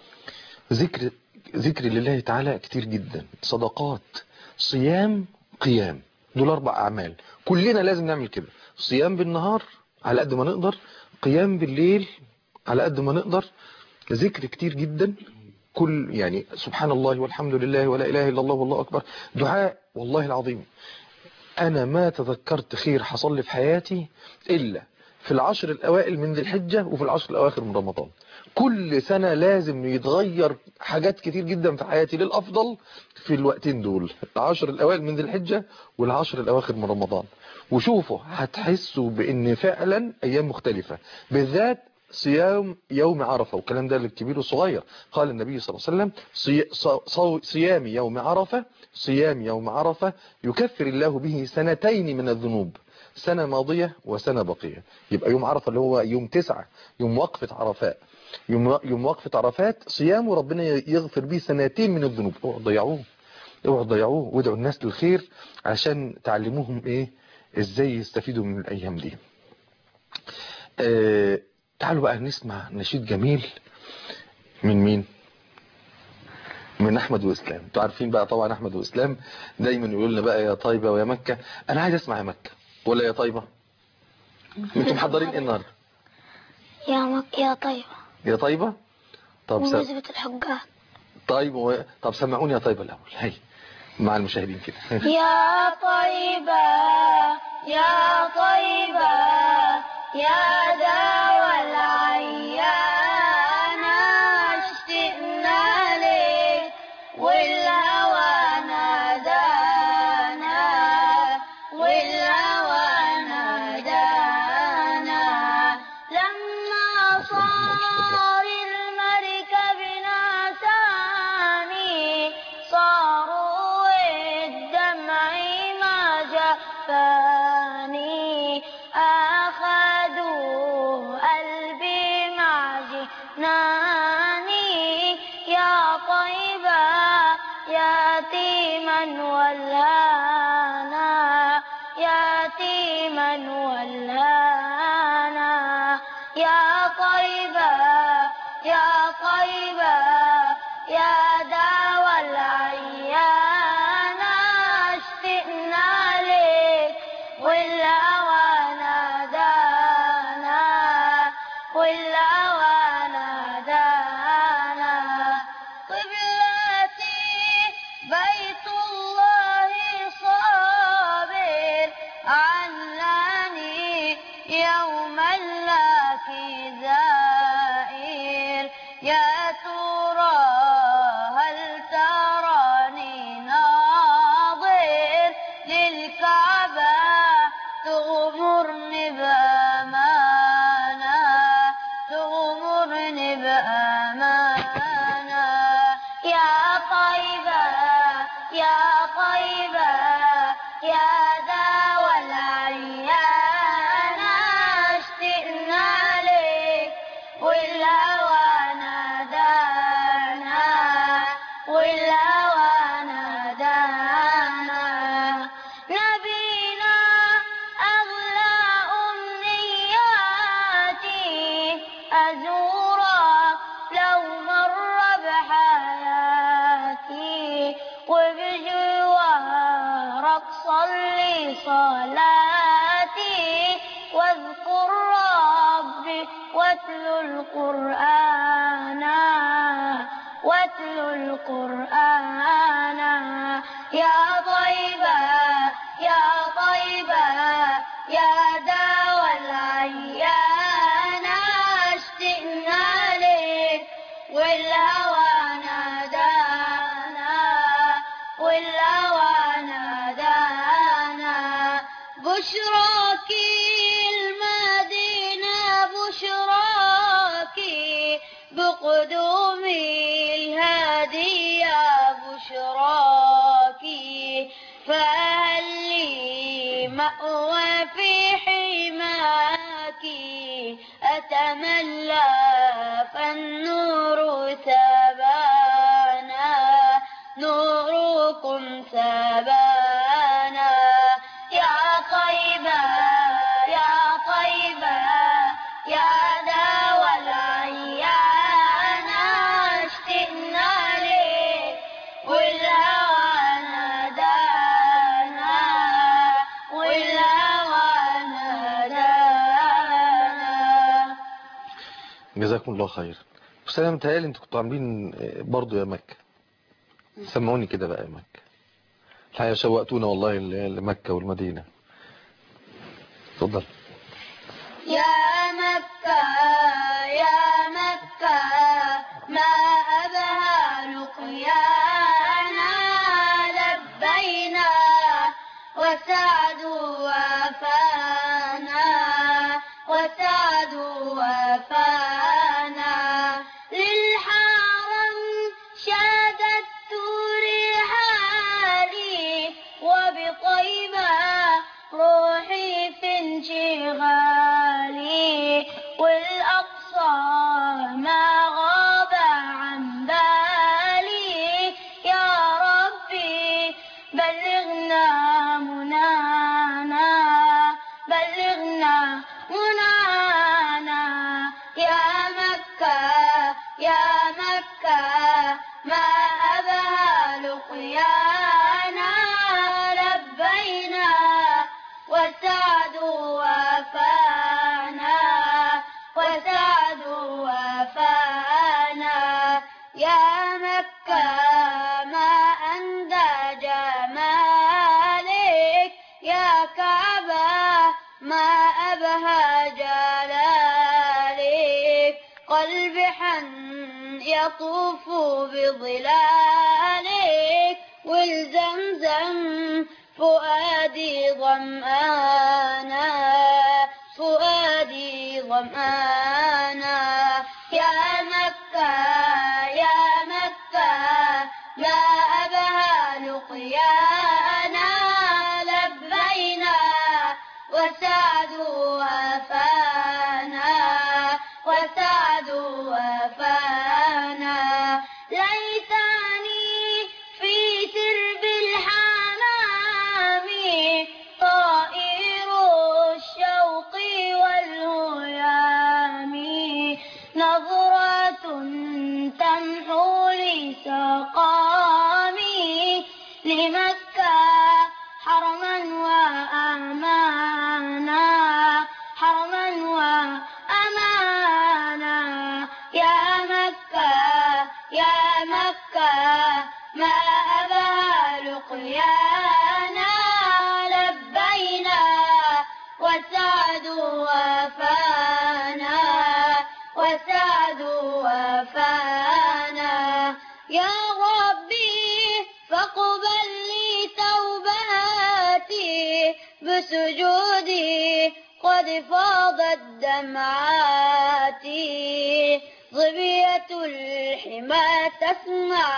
ذكر لله تعالى كتير جدا، صدقات، صيام، قيام، دول 4 أعمال كلنا لازم نعمل كده. صيام بالنهار على قد ما نقدر، قيام بالليل على قد ما نقدر، ذكر كتير جدا، كل يعني سبحان الله والحمد لله ولا إله إلا الله والله أكبر، دعاء. والله العظيم أنا ما تذكرت خير حصل لي في حياتي إلا في العشر الأوائل من ذي الحجة وفي العشر الأواخر من رمضان. كل سنة لازم يتغير حاجات كتير جدا في حياتي للأفضل في الوقتين دول، العشر الأوائل من ذي الحجة والعشر الأواخر من رمضان. وشوفوا هتحسوا بأن فعلا أيام مختلفة، بالذات صيام يوم عرفة، والكلام ده للكبير والصغير. قال النبي صلى الله عليه وسلم صيام يوم عرفة، صيام يوم عرفة يكفر الله به 2 من الذنوب، سنة ماضية وسنة بقية. يبقى يوم عرفة اللي هو يوم 9، يوم وقفة عرفات، يوم وقفة عرفات صيام وربنا يغفر به 2 من الذنوب. اوعوا تضيعوه، اوعوا تضيعوه، وادعوا الناس للخير عشان تعلموهم ايه ازاي يستفيدوا من الايام دي. تعالوا بقى نسمع نشيد جميل من مين؟ من احمد واسلام. انتوا عارفين بقى طبعا احمد واسلام دايما يقول لنا بقى يا طيبة ويا مكة. انا عايز اسمع يا مكة ولا يا طيبة؟ انتوا محضرين ايه النهارده؟ يا مكة يا طيبة. يا طيبة؟ طب بمناسبة الحجاج. طيب طب سمعوني يا طيبة الاول، هي مع المشاهدين كده. يا طيبة يا طيبة يا داوى العيان اشتقنا لك والهوى نادانا والهوى نادانا لما صار المركب ناساني صاروا الدمع ما جفاني أخذوا قلبي مع جناني يا طيبة يتيما والهانا يتيما والهانا يا طيبة يا طيبة يا داوى العيان اشتقنا لك والهوى نادانا والهوى نادانا قبلتي بيت الله صابر علاني يوما لك زائر يا ترى هل تراني ناظر للكعبة تغمرني بأمانة تغمرني بأمانة يا طيبة يا طيبة يا داوى العيان اشتقنا لك والهوى نادانا والهوى نادانا نبينا أغلى أمنياتي أزورا لو مر بحياتي وبجوارك صلي صلاتي واذكر ربي واتلو القرآن واتلو القرآن يا طيبة يا طيبة يا داوى العيان اشتقنا لك والهوى نادانا والهوى نادانا بشراك المدينة بشراك بقدومي مأوى في حماك أتملى فالنور تبانا نوركم تبانا يا طيبة يا طيبة يا داوى العيان اشتقنا لك والهوى نادانا والهوى نادانا. جزاكم الله خير. بس انا متهيألي انتوا كنتوا عاملين برضو يا مكة. سمعوني كده بقى يا مكة. الحقيقة شوقتونا والله لمكة والمدينة. اتفضل. يا مكة يا مكة ما أبهى لقيانا لبينا وسعد وفانا وسعد وفانا للحرم شادت رحالي وبطيبة روحي في انشغالي والأقصى ما غاب عن بالي يا ربي بلغنا منانا بلغنا منانا يا مكة يا مكة ما أبهى لقيانا لبينا وسعد وفانا وسعد وفانا يا مكة ما أندى جمالك يا كعبة ما أبهى جلالك قلبي حن يطوف بظلالك والزمزم فؤادي ظمآنا فؤادي ظمآنا يا مكة يا مكة ما أبهى لقيانا لبينا وسعد وفانا وسعد وفانا ليتني في ترب الحمام طائر الشوق والهيام نظرة تمحو لي سقامي لمكة حرما وأمانا حرما وأمانا يا مكة يا مكة ما أبهى لقيانا لبينا وسعد وفانا وسعد وفانا يا ربي فاقبل لي توباتي بسجودي قد فاضت دمعاتي ظبية الحمى تسمع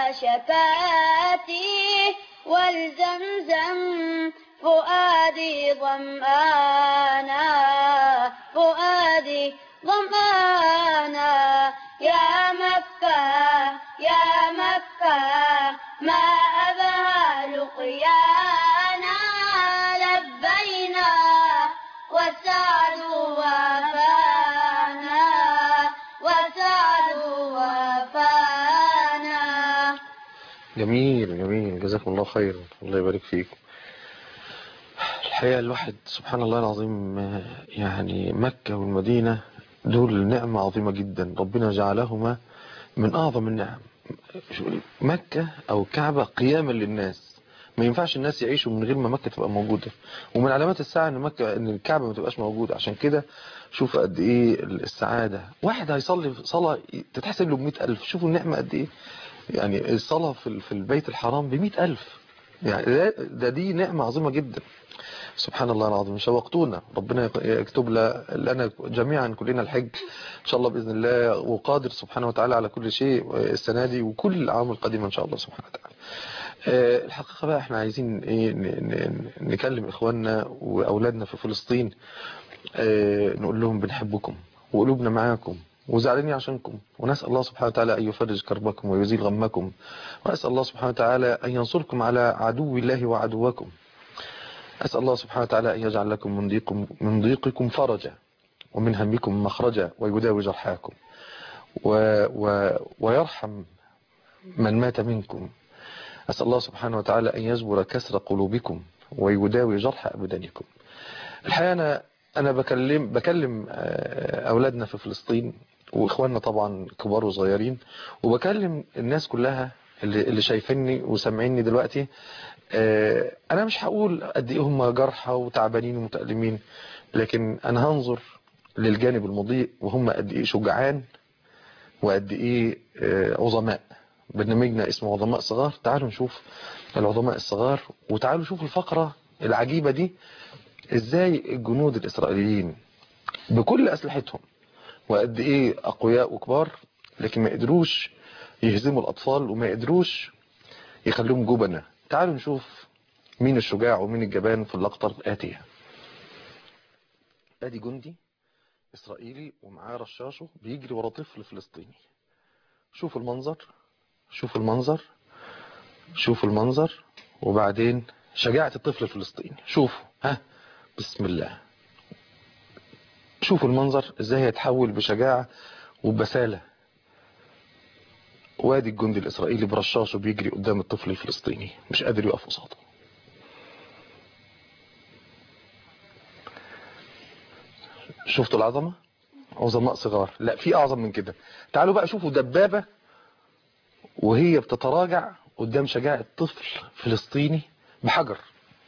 شفاتي والزمزم فؤادي ظمآنا فؤادي ظمآنا يا مكة يا مكة ما أبهى لقيانا لبينا وسعد وفانا وسعد وفانا. جميل جميل. جزاكم الله خير. الله يبارك فيكم. الحقيقة الواحد سبحان الله العظيم يعني مكة والمدينة دول نعمة عظيمة جدا ربنا جعلهما من أعظم النعم. مكة أو الكعبة قياما للناس. ما ينفعش الناس يعيشوا من غير ما مكة تبقى موجودة. ومن علامات الساعة ان الكعبة ما تبقاش موجودة. عشان كده شوف قد ايه السعادة. واحد هيصلي صلاة تتحسب له ب100,000. شوفوا النعمة قد ايه. يعني الصلاة في البيت الحرام ب100,000. يعني دي نعمة عظيمة جدا. سبحان الله العظيم. شوقتونا. ربنا يكتب لنا جميعا كلنا الحج ان شاء الله باذن الله. وقادر سبحانه وتعالى على كل شيء السنة دي وكل الأعوام القادمة ان شاء الله سبحانه وتعالى. الحقيقة بقى احنا عايزين ايه نكلم اخواننا واولادنا في فلسطين، نقول لهم بنحبكم وقلوبنا معاكم وزعلانين عشانكم، ونسأل الله سبحانه وتعالى أن يفرج كربكم ويزيل غمكم، ونسأل الله سبحانه وتعالى أن ينصركم على عدو الله وعدوكم. أسأل الله سبحانه وتعالى أن يجعل لكم من ضيقكم فرجا ومن همكم مخرجا ويداوي جرحاكم ويرحم من مات منكم. أسأل الله سبحانه وتعالى أن يجبر كسر قلوبكم ويداوي جرح أبدانكم. الحقيقة أنا بكلم أولادنا في فلسطين وإخواننا طبعا كبار وصغيرين، وبكلم الناس كلها اللي شايفيني وسامعيني دلوقتي. أنا مش هقول قد إيه هم جرحى وتعبانين ومتألمين، لكن أنا هنظر للجانب المضيء وهم قد إيه شجعان وقد إيه عظماء. برنامجنا اسمه عظماء صغار، تعالوا نشوف العظماء الصغار، وتعالوا نشوف الفقرة العجيبة دي، ازاي الجنود الإسرائيليين بكل أسلحتهم وقد ايه أقوياء وكبار، لكن ما قدروش يهزموا الأطفال وما قدروش يخلوهم جبنة. تعالوا نشوف مين الشجاع ومين الجبان في اللقطة الآتية. ادي جندي إسرائيلي ومعاه رشاشه بيجري ورا طفل فلسطيني. شوفوا المنظر، شوفوا المنظر، شوفوا المنظر، وبعدين شجاعة الطفل الفلسطيني. شوفوا، بسم الله، شوفوا المنظر ازاي هيتحول بشجاعة وبسالة. وادي الجندي الإسرائيلي برشاشه بيجري قدام الطفل الفلسطيني مش قادر يقف قصاده. شفتوا العظمة؟ عظماء صغار. لا، في أعظم من كده. تعالوا بقى شوفوا دبابة وهي بتتراجع قدام شجاعة طفل فلسطيني بحجر.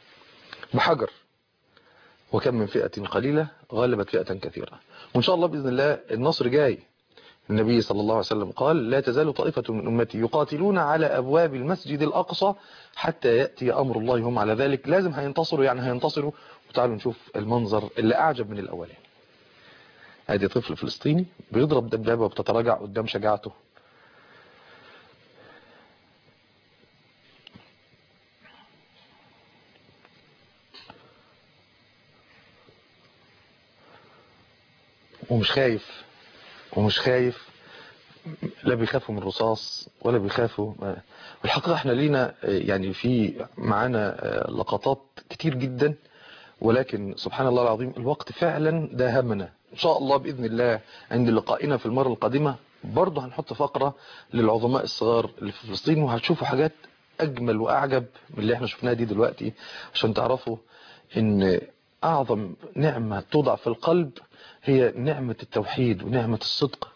وكم من فئة قليلة غلبت فئة كثيرة، وإن شاء الله بإذن الله النصر جاي. النبي صلى الله عليه وسلم قال: لا تزال طائفة من أمتي يقاتلون على أبواب المسجد الأقصى حتى يأتي أمر الله هم على ذلك. لازم هينتصروا، يعني هينتصروا. وتعالوا نشوف المنظر اللي أعجب من الأولين. هذه طفل فلسطيني بيضرب دبابة وبتتراجع قدام شجاعته. ومش خايف، لا بيخافوا من الرصاص ولا بيخافوا. والحقيقة احنا لينا يعني في معانا لقطات كتير جدا، ولكن سبحان الله العظيم الوقت فعلا ده همنا. ان شاء الله بإذن الله عند لقائنا في المرة القادمة برضه هنحط فقرة للعظماء الصغار اللي في فلسطين، وهتشوفوا حاجات أجمل وأعجب من اللي احنا شفناها دي دلوقتي، عشان تعرفوا ان أعظم نعمة توضع في القلب هي نعمة التوحيد ونعمة الصدق.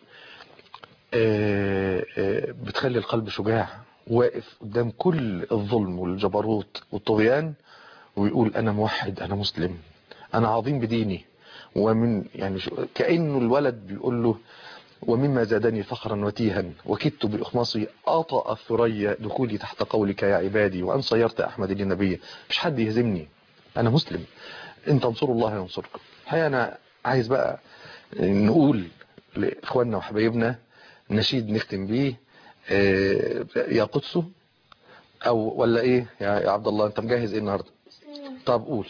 بتخلي القلب شجاع واقف قدام كل الظلم والجبروت والطغيان، ويقول أنا موحد، أنا مسلم، أنا عظيم بديني. ومن يعني كأنه الولد بيقول له: ومما زادني فخرا وتيها وكدت بإخماصي أطأ الثريا دخولي تحت قولك يا عبادي وأن صيرت أحمد للنبي. مش حد يهزمني، أنا مسلم، إن تنصروا الله ينصركم. الحقيقة أنا عايز بقى نقول لإخواننا وحبايبنا نشيد نختم بيه، يا قدسه، أو ولا إيه يا عبد الله؟ أنت مجهز إيه النهاردة؟ طب قول.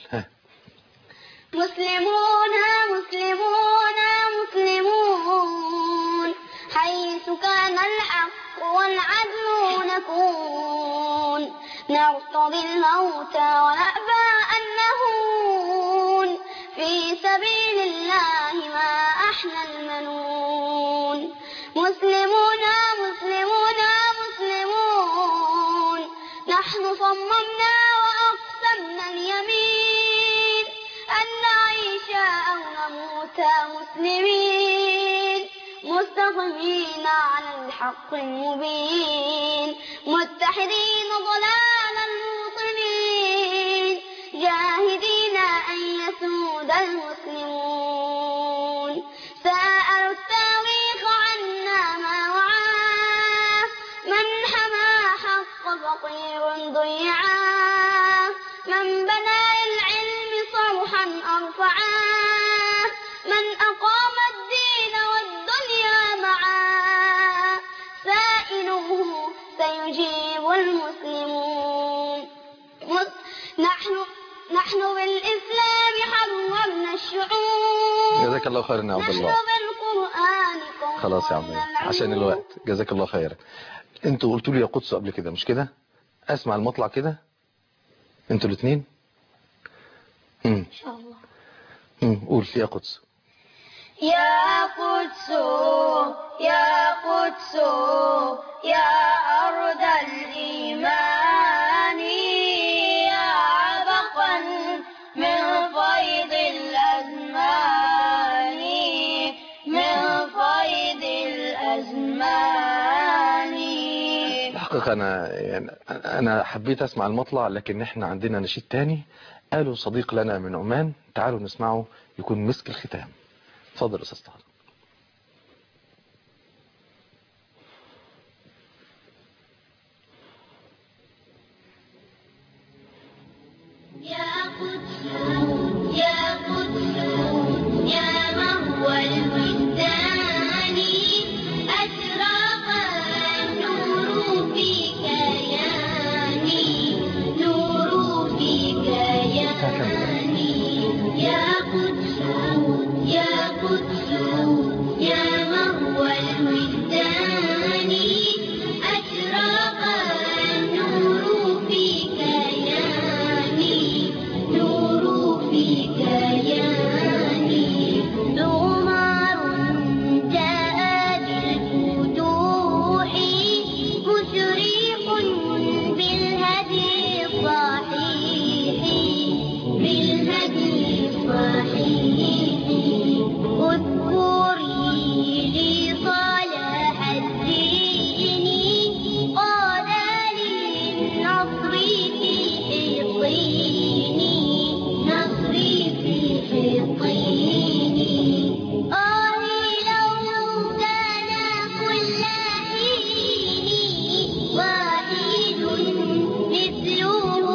مسلمون مسلمون مسلمون، حيث كان الحق والعدل نكون، نرتضي الموت ونأبى أن نهون، في سبيل الله ما أحلى المنون. مسلمون مسلمون مسلمون، نحن صممنا وأقسمنا اليمين أن نعيش أو نموت مسلمين، مستقيمين على الحق المبين، متحدين ضلال الموطنين، جاهدين أن يسود المسلمون. سأل التاريخ عنا ما وعاه، من حمى حق فقير ضيعاه، من بنى للعلم صرحا أرفعاه، من أقام الدين والدنيا معاه، سائله سيجيب المسلمون. بالإسلام حررنا الشعوب. جزاك الله خيرا يا عبد الله. نحن بالقرآن خلاص يا عم عشان الوقت، جزاك الله خيرا. انتوا قلتوا لي يا قدس قبل كده مش كده؟ اسمع المطلع كده انتوا الاثنين. إن شاء الله. قول يا قدس. يا قدس يا قدس يا أرض الإيمان يا عبقا من فيض الأزمان من فيض الأزمان. الحقيقة أنا حبيت أسمع المطلع، لكن إحنا عندنا نشيد تاني قالوا صديق لنا من عمان، تعالوا نسمعه يكون مسك الختام. اتفضل أستاذ طارق. يا قدس يا قدس يا مهو الوجدان أشرق النور في كياني نور في كياني. يا قدس يا قدس يا مهو الوجدان أشرق النور في كياني نور في كياني. زمر جاء بالفتوح مشرق بالهدي الصحيح بالهدي الصحيح. اذكري لي صلاح الدين قال للنصر في حصيني نصري في حصيني. لو كان كل حين واحد مثله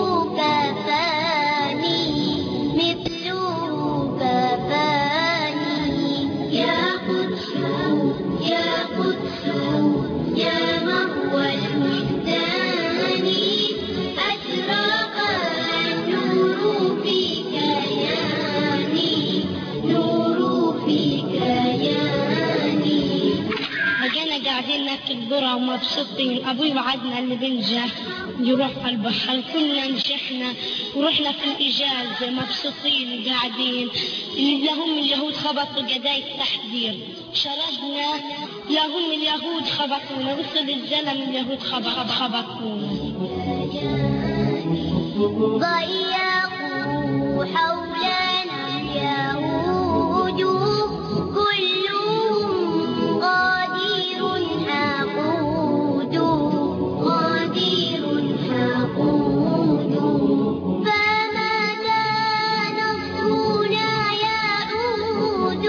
كفاني مثله كفاني. يا قدس يا قدس يا مهو الوجدان أشرق النور في كياني نور في كياني. بقينا قاعدين ناكل ذرة ومبسوطين. أبوي وعدنا اللي بنجح يروح على البحر، كلنا نجحنا ورحنا في الإجازة مبسوطين قاعدين. لهم اليهود خبطوا قضايا التحذير شردنا، لهم اليهود خبطونا، وصل الزلم اليهود خبطونا. ضيقوا حولنا اليهود كلهم غادر حقود غادر حقود. فمتى نصرنا يعود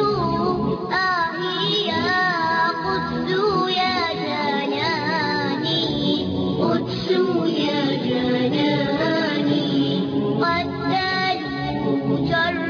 يا قدس يا جناني قدس يا جناني. قتلوا